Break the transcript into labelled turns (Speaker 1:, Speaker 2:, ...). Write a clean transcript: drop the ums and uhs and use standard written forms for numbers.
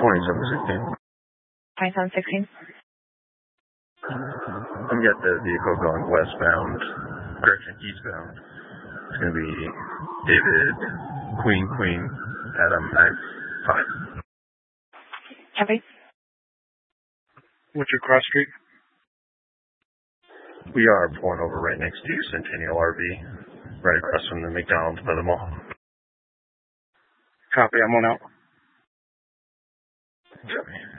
Speaker 1: 2716.
Speaker 2: 2716.
Speaker 1: I'm got the vehicle going westbound, correction, eastbound. It's going to be David, Queen, Adam, X5.
Speaker 2: Copy.
Speaker 3: What's your cross street?
Speaker 1: We are pulling over right next to Centennial RV, right across from the McDonald's by the mall.
Speaker 3: Copy, I'm on out.
Speaker 1: Copy.